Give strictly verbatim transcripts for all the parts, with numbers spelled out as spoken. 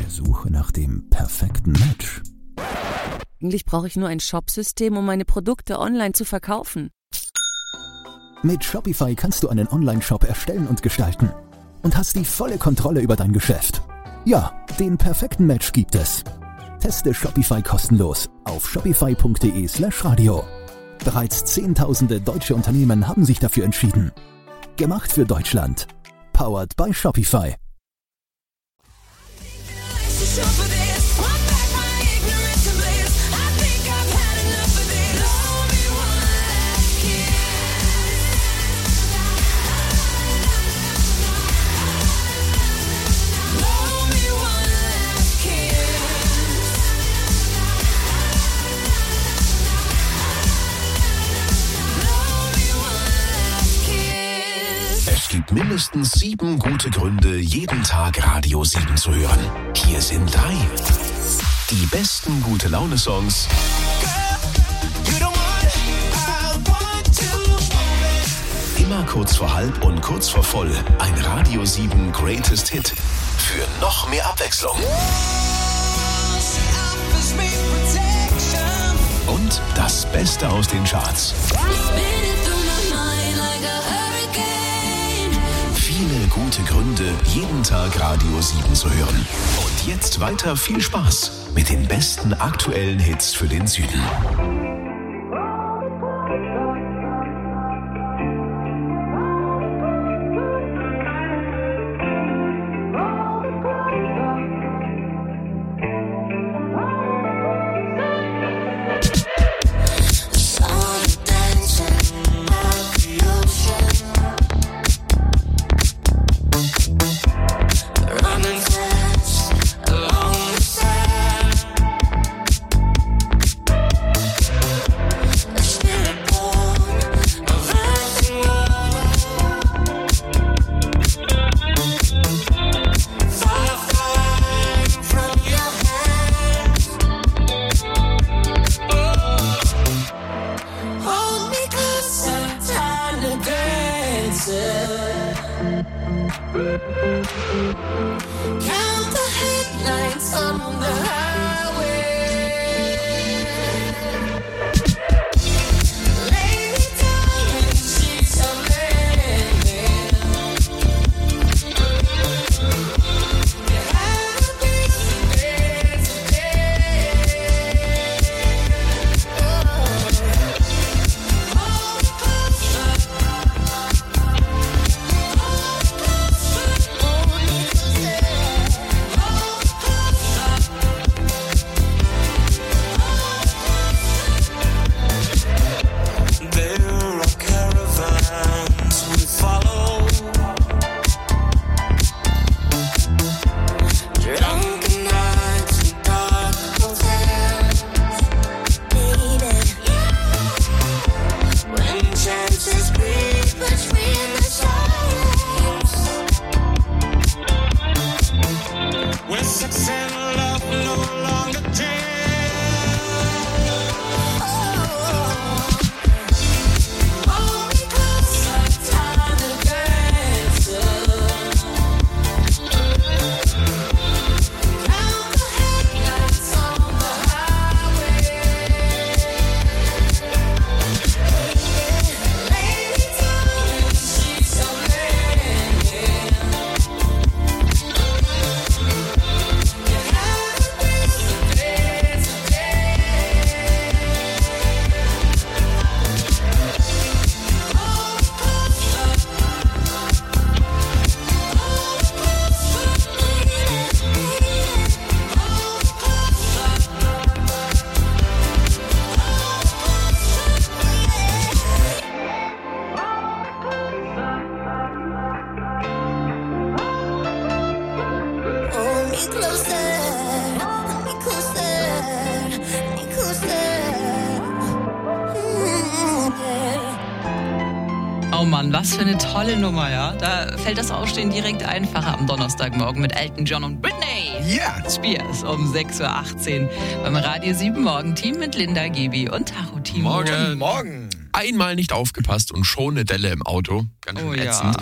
Suche nach dem perfekten Match. Eigentlich brauche ich nur ein Shopsystem, um meine Produkte online zu verkaufen. Mit Shopify kannst du einen Online-Shop erstellen und gestalten und hast die volle Kontrolle über dein Geschäft. Ja, den perfekten Match gibt es. Teste Shopify kostenlos auf shopify.de slash radio. Bereits Zehntausende deutsche Unternehmen haben sich dafür entschieden. Gemacht für Deutschland. Powered by Shopify. Es gibt mindestens sieben gute Gründe, jeden Tag Radio sieben zu hören. Hier sind drei. Die besten Gute-Laune-Songs. Immer kurz vor halb und kurz vor voll. Ein Radio sieben Greatest Hit. Für noch mehr Abwechslung. Und das Beste aus den Charts. Viele gute Gründe, jeden Tag Radio sieben zu hören. Und jetzt weiter viel Spaß mit den besten aktuellen Hits für den Süden. Oh Mann, was für eine tolle Nummer, ja. Da fällt das Aufstehen direkt einfacher am Donnerstagmorgen mit Elton John und Britney Ja. Spears um sechs Uhr achtzehn beim Radio sieben Morgen-Team mit Linda, Gibi und Tacho Timo. Morgen. Morgen. Einmal nicht aufgepasst und schon eine Delle im Auto. Ganz schön Oh ja. ätzend. Ja.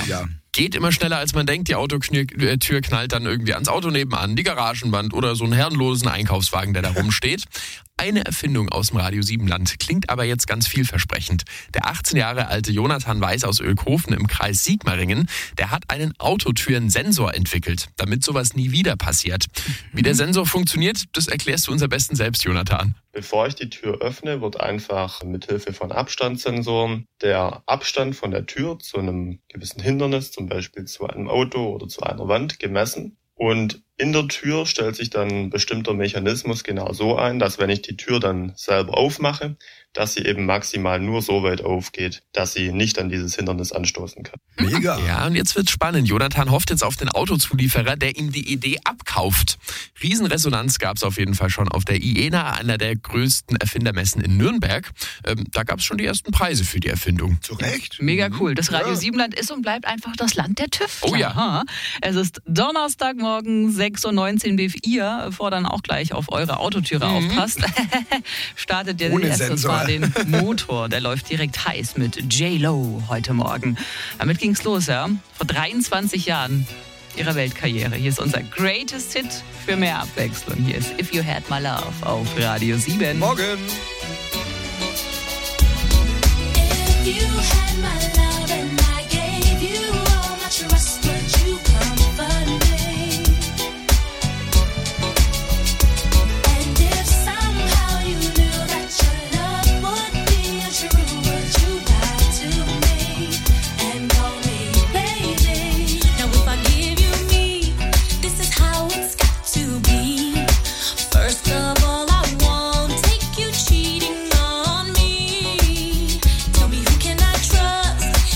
Geht immer schneller, als man denkt. Die Autotür knallt dann irgendwie ans Auto nebenan, die Garagenwand oder so einen herrenlosen Einkaufswagen, der da rumsteht. Eine Erfindung aus dem Radio sieben Land klingt aber jetzt ganz vielversprechend. Der achtzehn Jahre alte Jonathan Weiß aus Oelkhofen im Kreis Sigmaringen, der hat einen Autotürensensor entwickelt, damit sowas nie wieder passiert. Wie der Sensor funktioniert, das erklärst du uns am besten selbst, Jonathan. Bevor ich die Tür öffne, wird einfach mit Hilfe von Abstandssensoren der Abstand von der Tür zu einem gewissen Hindernis, zum Beispiel zu einem Auto oder zu einer Wand, gemessen. Und in der Tür stellt sich dann ein bestimmter Mechanismus genau so ein, dass wenn ich die Tür dann selber aufmache, dass sie eben maximal nur so weit aufgeht, dass sie nicht an dieses Hindernis anstoßen kann. Mega. Ja, und jetzt wird's spannend. Jonathan hofft jetzt auf den Autozulieferer, der ihm die Idee abkauft. Riesenresonanz gab's auf jeden Fall schon auf der I E N A, einer der größten Erfindermessen in Nürnberg. Ähm, da gab's schon die ersten Preise für die Erfindung. Zu Recht. Mega cool. Das Radio sieben Land ist und bleibt einfach das Land der Tüftler. Oh ja. Es ist Donnerstagmorgen, sechs Uhr neunzehn. Ihr, bevor dann auch gleich auf eure Autotüre mhm. aufpasst, startet ihr erstes Mal den Motor. Der läuft direkt heiß mit J-Lo heute Morgen. Damit ging's los, ja. Vor dreiundzwanzig Jahren ihrer Weltkarriere. Hier ist unser Greatest Hit für mehr Abwechslung. Hier ist If You Had My Love auf Radio sieben. Morgen. If you had my love and I gave you all my trust, would you comfort me? And if somehow you knew that your love would be untrue, would you lie to me and call me baby? Now if I give you me, this is how it's got to be. First of all, I won't take you cheating on me. Tell me who can I trust?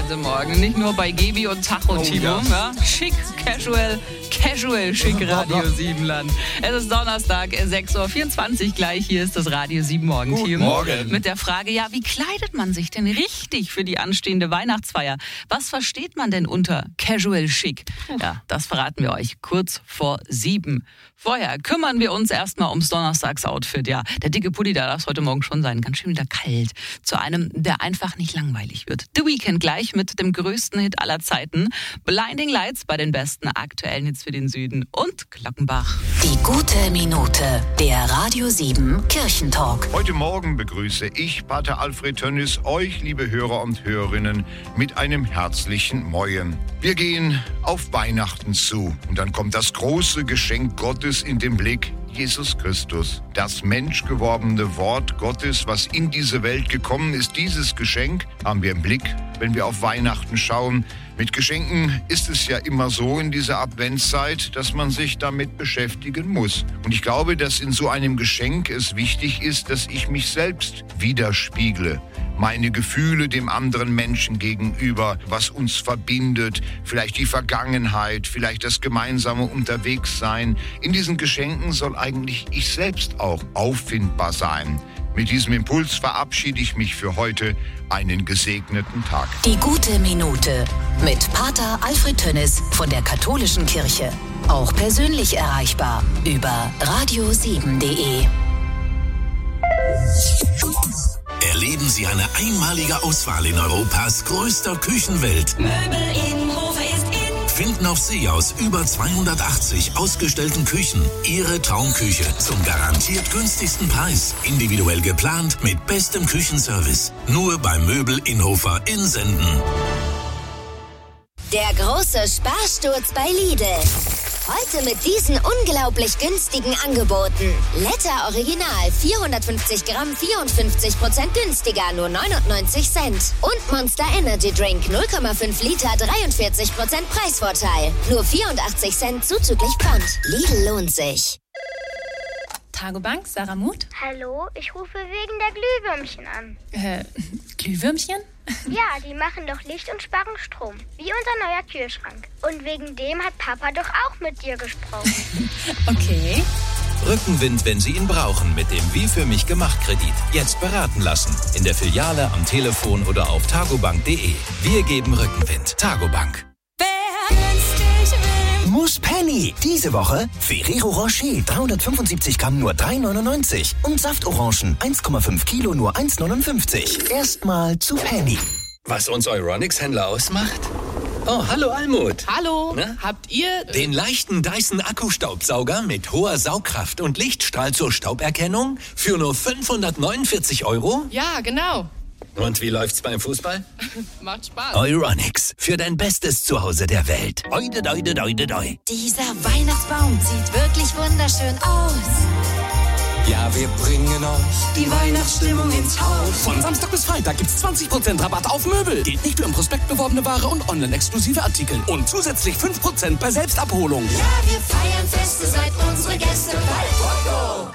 heute Morgen. Nicht nur bei Gebi und Tacho, Oh, Timo. ja. Ja? Schick, casual, casual, schick Radio sieben Land. Es ist Donnerstag, sechs Uhr vierundzwanzig gleich. Hier ist das Radio sieben Morgen-Team. Morgen. Mit der Frage, ja, wie kleidet man sich denn richtig für die anstehende Weihnachtsfeier? Was versteht man denn unter casual schick? Ja, das verraten wir euch kurz vor sieben. Vorher kümmern wir uns erstmal ums Donnerstagsoutfit. Ja, der dicke Pulli, da darf es heute Morgen schon sein. Ganz schön wieder kalt. Zu einem, der einfach nicht langweilig wird. The Weeknd gleich mit dem größten Hit aller Zeiten. Blinding Lights bei den besten aktuellen Hits für den Süden. Und Glockenbach. Die gute Minute, der Radio sieben Kirchentalk. Heute Morgen begrüße ich, Pater Alfred Tönnis, euch, liebe Hörer und Hörerinnen, mit einem herzlichen Moin. Wir gehen auf Weihnachten zu und dann kommt das große Geschenk Gottes in den Blick, Jesus Christus. Das menschgewordene Wort Gottes, was in diese Welt gekommen ist, dieses Geschenk haben wir im Blick, wenn wir auf Weihnachten schauen. Mit Geschenken ist es ja immer so in dieser Adventszeit, dass man sich damit beschäftigen muss. Und ich glaube, dass in so einem Geschenk es wichtig ist, dass ich mich selbst widerspiegle. Meine Gefühle dem anderen Menschen gegenüber, was uns verbindet, vielleicht die Vergangenheit, vielleicht das gemeinsame Unterwegssein. In diesen Geschenken soll eigentlich ich selbst auch auffindbar sein. Mit diesem Impuls verabschiede ich mich für heute. Einen gesegneten Tag. Die gute Minute mit Pater Alfred Tönnis von der Katholischen Kirche. Auch persönlich erreichbar über radio sieben punkt de. Erleben Sie eine einmalige Auswahl in Europas größter Küchenwelt. Möbel in Hofe ist in. Finden auf See aus über zweihundertachtzig ausgestellten Küchen Ihre Traumküche zum garantiert günstigsten Preis. Individuell geplant mit bestem Küchenservice. Nur bei Möbel Inhofer in Senden. Der große Sparsturz bei Lidl. Heute mit diesen unglaublich günstigen Angeboten. Letter Original vierhundertfünfzig Gramm, vierundfünfzig Prozent günstiger, nur neunundneunzig Cent. Und Monster Energy Drink null Komma fünf Liter, dreiundvierzig Prozent Preisvorteil. Nur vierundachtzig Cent zuzüglich Pfand. Lidl lohnt sich. Tagobank, Sarah Muth. Hallo, ich rufe wegen der Glühwürmchen an. Äh, Glühwürmchen? Ja, die machen doch Licht und sparen Strom. Wie unser neuer Kühlschrank. Und wegen dem hat Papa doch auch mit dir gesprochen. Okay. Rückenwind, wenn Sie ihn brauchen, mit dem Wie für mich gemacht Kredit. Jetzt beraten lassen. In der Filiale, am Telefon oder auf tagobank punkt de. Wir geben Rückenwind. Tagobank. Muss Penny. Diese Woche Ferrero Rocher dreihundertfünfundsiebzig Gramm nur drei neunundneunzig und Saftorangen eins Komma fünf Kilo nur eins neunundfünfzig. Erstmal zu Penny. Was uns Euronics-Händler ausmacht? Oh, hallo Almut. Hallo. Na? Habt ihr... Den leichten Dyson Akkustaubsauger mit hoher Saugkraft und Lichtstrahl zur Stauberkennung für nur fünfhundertneunundvierzig Euro? Ja, genau. Und wie läuft's beim Fußball? Macht Spaß. Euronics, für dein bestes Zuhause der Welt. Oide, doide, doide, doi. Dieser Weihnachtsbaum sieht wirklich wunderschön aus. Ja, wir bringen euch die Weihnachtsstimmung ins Haus. Von Samstag bis Freitag gibt's zwanzig Prozent Rabatt auf Möbel. Geht nicht nur im Prospekt beworbene Ware und online-exklusive Artikel. Und zusätzlich fünf Prozent bei Selbstabholung. Ja, wir feiern Feste, seid unsere Gäste bei Foto.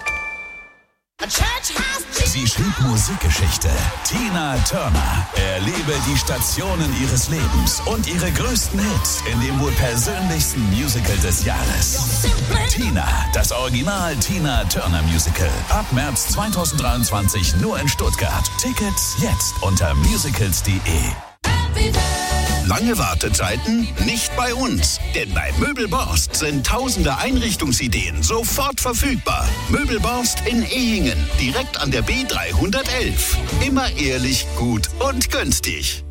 Sie schrieb Musikgeschichte. Tina Turner. Erlebe die Stationen ihres Lebens und ihre größten Hits in dem wohl persönlichsten Musical des Jahres. Tina, das Original Tina Turner Musical. Ab März zweitausenddreiundzwanzig nur in Stuttgart. Tickets jetzt unter musicals punkt de. Lange Wartezeiten? Nicht bei uns. Denn bei Möbelborst sind tausende Einrichtungsideen sofort verfügbar. Möbelborst in Ehingen, direkt an der B dreihundertelf. Immer ehrlich, gut und günstig.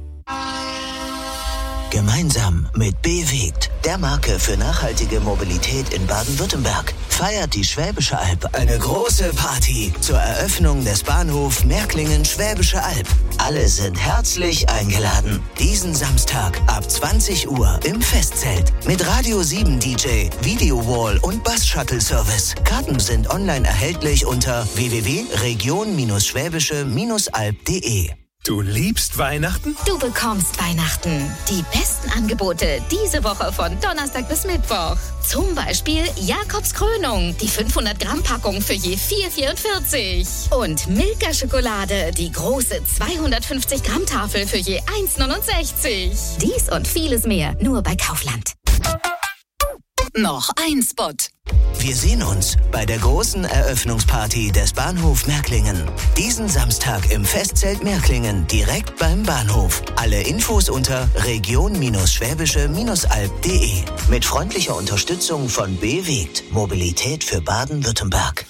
Gemeinsam mit Bewegt, der Marke für nachhaltige Mobilität in Baden-Württemberg, feiert die Schwäbische Alb eine große Party zur Eröffnung des Bahnhof Märklingen-Schwäbische Alb. Alle sind herzlich eingeladen. Diesen Samstag ab zwanzig Uhr im Festzelt mit Radio sieben D J, Videowall und Bus-Shuttle-Service. Karten sind online erhältlich unter w w w punkt region Schwäbische Alb punkt de. Du liebst Weihnachten? Du bekommst Weihnachten. Die besten Angebote diese Woche von Donnerstag bis Mittwoch. Zum Beispiel Jakobs Krönung, die fünfhundert Gramm Packung für je vier Euro vierundvierzig. Und Milka Schokolade, die große zweihundertfünfzig Gramm Tafel für je eins Euro neunundsechzig. Dies und vieles mehr nur bei Kaufland. Noch ein Spot. Wir sehen uns bei der großen Eröffnungsparty des Bahnhof Märklingen. Diesen Samstag im Festzelt Märklingen, direkt beim Bahnhof. Alle Infos unter region-schwäbische-alb punkt de. Mit freundlicher Unterstützung von Bewegt. Mobilität für Baden-Württemberg.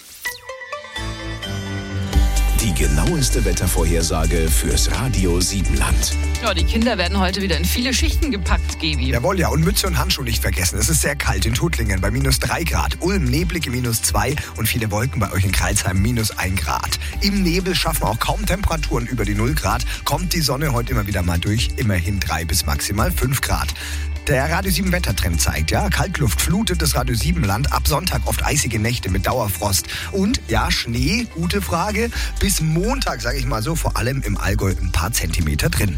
Die genaueste Wettervorhersage fürs Radio Siebenland. Ja, die Kinder werden heute wieder in viele Schichten gepackt, Gebi. Jawohl, ja. Und Mütze und Handschuhe nicht vergessen. Es ist sehr kalt in Tuttlingen bei minus drei Grad. Ulm, neblige minus zwei und viele Wolken bei euch in Kreilsheim minus ein Grad. Im Nebel schaffen auch kaum Temperaturen über die null Grad. Kommt die Sonne heute immer wieder mal durch. Immerhin drei bis maximal fünf Grad. Der Radio sieben Wettertrend zeigt, ja, Kaltluft flutet das Radio sieben Land. Ab Sonntag oft eisige Nächte mit Dauerfrost. Und, ja, Schnee, gute Frage. Bis Montag, sage ich mal so, vor allem im Allgäu ein paar Zentimeter drin.